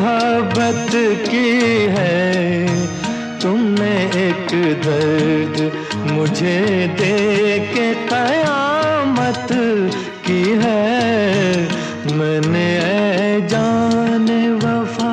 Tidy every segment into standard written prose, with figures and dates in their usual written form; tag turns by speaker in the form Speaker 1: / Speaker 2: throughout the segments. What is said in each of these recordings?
Speaker 1: मोहब्बत की है। तुमने एक दर्द मुझे दे के कयामत की है। मैंने ऐ जाने वफा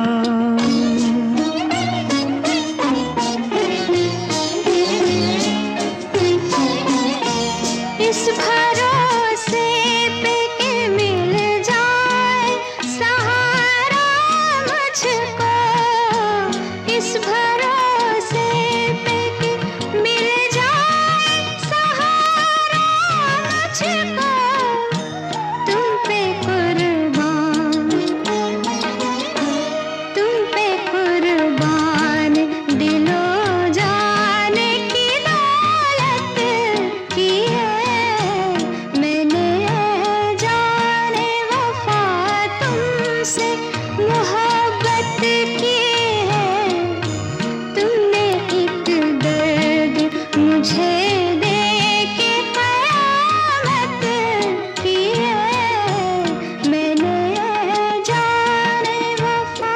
Speaker 2: इस भरोसे पे कि मिल जाए सहारा मुझको, इस भरोसे पे कि मिल जाए सहारा मुझको, तुम पे कुर्बान दिलो जाने की दौलत की है। मैंने जाने वफा तुमसे मोहब्बत की है। तुमने एक दर्द मुझे दे के कयामत की है। मैंने जाने वफा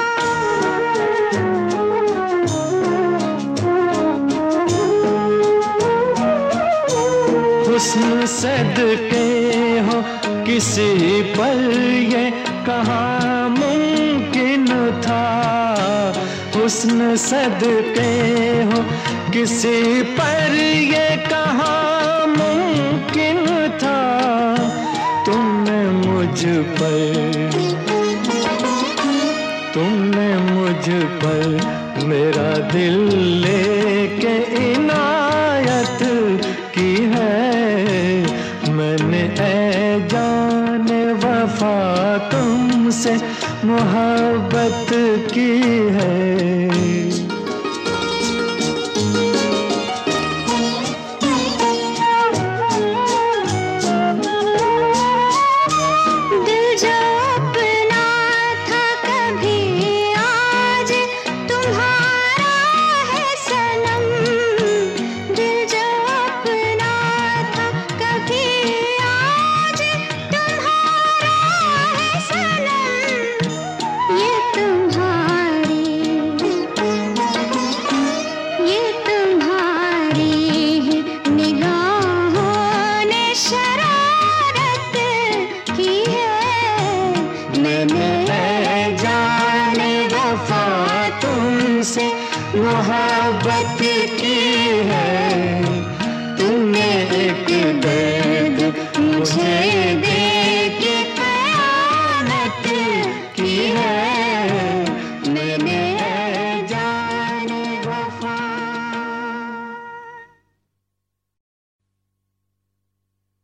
Speaker 1: हुस्न सदके हो किसी पर ये कहाँ मुमकिन था। हुस्न सदके हो किसी पर ये कहाँ मुमकिन था। तुमने मुझ पर मेरा दिल लेके इनायत की है। मैंने ऐ जाने वफा तुमसे मोहब्बत की है।
Speaker 2: दिल जो अपना था कभी आज तुम्हारा है सनम। दिल जो अपना था कभी आज तुम्हारा है सनम। ये तुम्हारी ही निगाहों ने शरारत की है।
Speaker 1: मैंने ऐ जाने वफा तुमसे मोहब्बत